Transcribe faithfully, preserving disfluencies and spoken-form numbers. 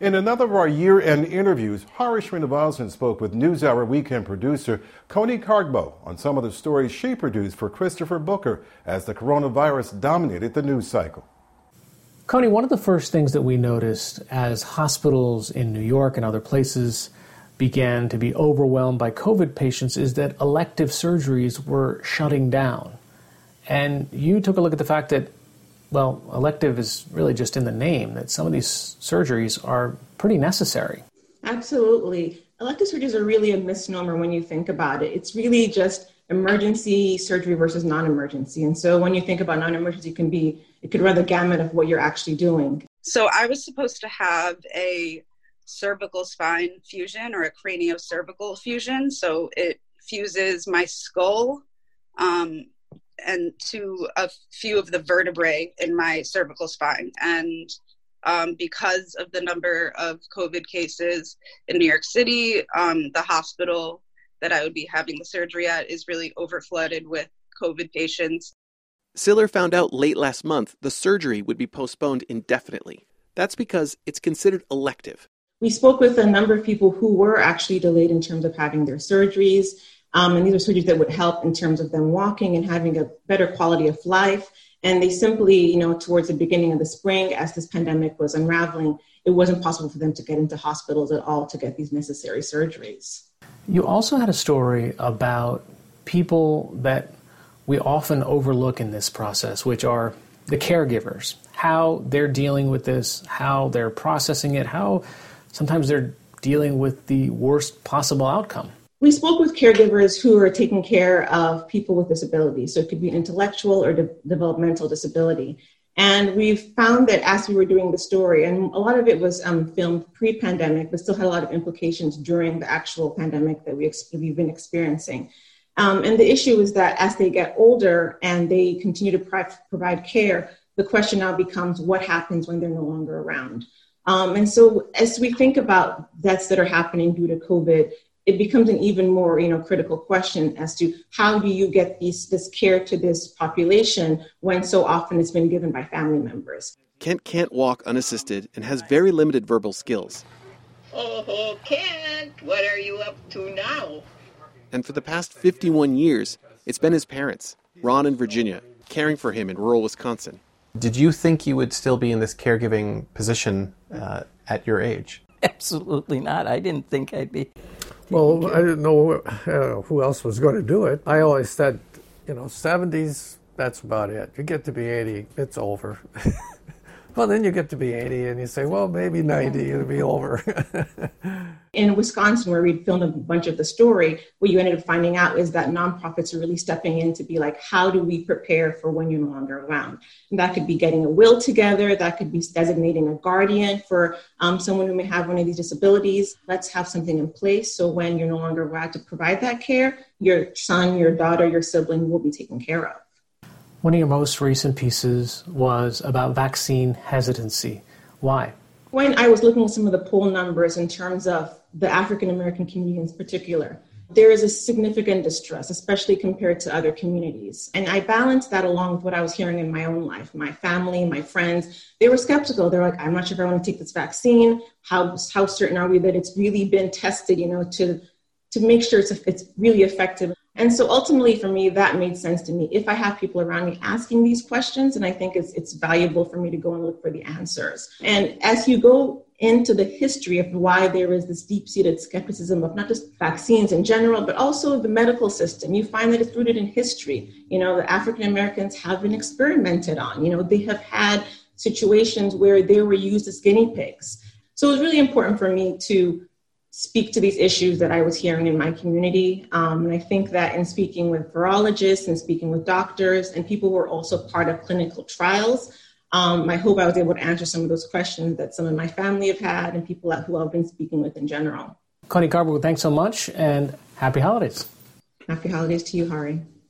In another of our year-end interviews, Hari Srinivasan spoke with NewsHour weekend producer Connie Cargbo on some of the stories she produced for Christopher Booker as the coronavirus dominated the news cycle. Connie, one of the first things that we noticed as hospitals in New York and other places began to be overwhelmed by COVID patients is that elective surgeries were shutting down. And you took a look at the fact that, well, elective is really just in the name, that some of these surgeries are pretty necessary. Absolutely. Elective surgeries are really a misnomer when you think about it. It's really just emergency surgery versus non-emergency. And so when you think about non-emergency, it can be, it could run the gamut of what you're actually doing. So I was supposed to have a cervical spine fusion or a craniocervical fusion. So it fuses my skull um, and to a few of the vertebrae in my cervical spine. And um, because of the number of COVID cases in New York City, um, the hospital that I would be having the surgery at is really overflooded with COVID patients. Siller found out late last month the surgery would be postponed indefinitely. That's because it's considered elective. We spoke with a number of people who were actually delayed in terms of having their surgeries. Um, and these are surgeries that would help in terms of them walking and having a better quality of life. And they simply, you know, towards the beginning of the spring, as this pandemic was unraveling, it wasn't possible for them to get into hospitals at all to get these necessary surgeries. You also had a story about people that we often overlook in this process, which are the caregivers, how they're dealing with this, how they're processing it, how sometimes they're dealing with the worst possible outcome. We spoke with caregivers who are taking care of people with disabilities. So it could be intellectual or de- developmental disability. And we've found that as we were doing the story, and a lot of it was um, filmed pre-pandemic, but still had a lot of implications during the actual pandemic that we ex- we've been experiencing. Um, and the issue is that as they get older and they continue to pro- provide care, the question now becomes what happens when they're no longer around. Um, and so as we think about deaths that are happening due to COVID, it becomes an even more, you know, critical question as to how do you get these, this care to this population when so often it's been given by family members. Kent can't walk unassisted and has very limited verbal skills. Oh, Kent, what are you up to now? And for the past fifty-one years, it's been his parents, Ron and Virginia, caring for him in rural Wisconsin. Did you think you would still be in this caregiving position uh, at your age? Absolutely not. I didn't think I'd be. Well, I didn't know uh, who else was going to do it. I always said, you know, seventies, that's about it. You get to be eighty, it's over. Well, then you get to be eighty and you say, well, maybe ninety, it'll be over. In Wisconsin, where we filmed a bunch of the story, what you ended up finding out is that nonprofits are really stepping in to be like, how do we prepare for when you're no longer around? And that could be getting a will together. That could be designating a guardian for um, someone who may have one of these disabilities. Let's have something in place so when you're no longer around to provide that care, your son, your daughter, your sibling will be taken care of. One of your most recent pieces was about vaccine hesitancy. Why? When I was looking at some of the poll numbers in terms of the African-American community in particular, there is a significant distrust, especially compared to other communities. And I balanced that along with what I was hearing in my own life. My family, my friends, they were skeptical. They're like, I'm not sure if I want to take this vaccine. How, how certain are we that it's really been tested, you know, to, to make sure it's, it's really effective? And so ultimately for me, that made sense to me. If I have people around me asking these questions, and I think it's it's valuable for me to go and look for the answers. And as you go into the history of why there is this deep-seated skepticism of not just vaccines in general, but also the medical system, you find that it's rooted in history. You know, the African Americans have been experimented on. You know, they have had situations where they were used as guinea pigs. So it was really important for me to speak to these issues that I was hearing in my community. Um, and I think that in speaking with virologists and speaking with doctors and people who are also part of clinical trials, um, I hope I was able to answer some of those questions that some of my family have had and people who I've been speaking with in general. Connie Cargbo, thanks so much and happy holidays. Happy holidays to you, Hari.